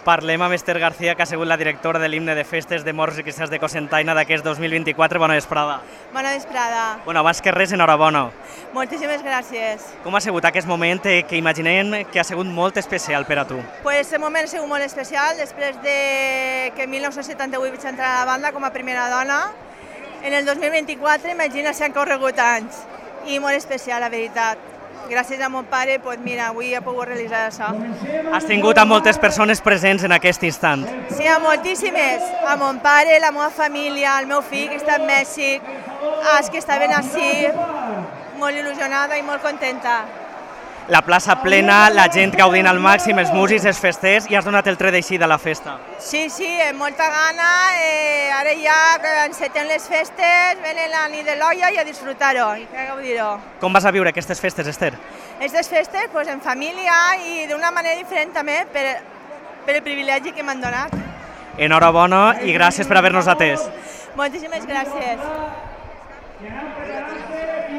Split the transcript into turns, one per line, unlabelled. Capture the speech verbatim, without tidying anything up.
Parlem amb Esther García, que ha sigut la directora de l'himne de festes de Morts i Cristians de Cocentaina d'aquest dos mil vint-i-quatre. Bona vesprada.
Bona vesprada.
Bueno, abans que res, enhorabona.
Moltíssimes gràcies.
Com ha sigut aquest moment que imaginem que ha sigut molt especial per a tu?
Pues el moment ha sigut molt especial, després de que en mil nou-cents setanta-vuit vaig entrar a la banda com a primera dona. En el dos mil vint-i-quatre, imagina, s'han corregut anys. I molt especial, la veritat. Gràcies a mon pare, pues mira, avui he pogut realitzar això.
Has tingut a moltes persones presents en aquest instant.
Sí, a moltíssimes. A mon pare, la meva família, el meu fill que està a Mèxic, els que estaven ací, molt il·lusionada i molt contenta.
La plaça plena, la gent gaudint al màxim, els músics, els festers, i has donat el tret d'així de la festa.
Sí, sí, amb molta gana. Eh, ara ja que encetem les festes, venen la nit de l'olla i a disfrutar-ho, i a gaudir-ho.
Com vas a viure aquestes festes, Esther?
Aquestes festes, pues, en família i d'una manera diferent també per, per el privilegi que m'han donat.
Enhorabona i gràcies per haver-nos atès.
Moltíssimes gràcies.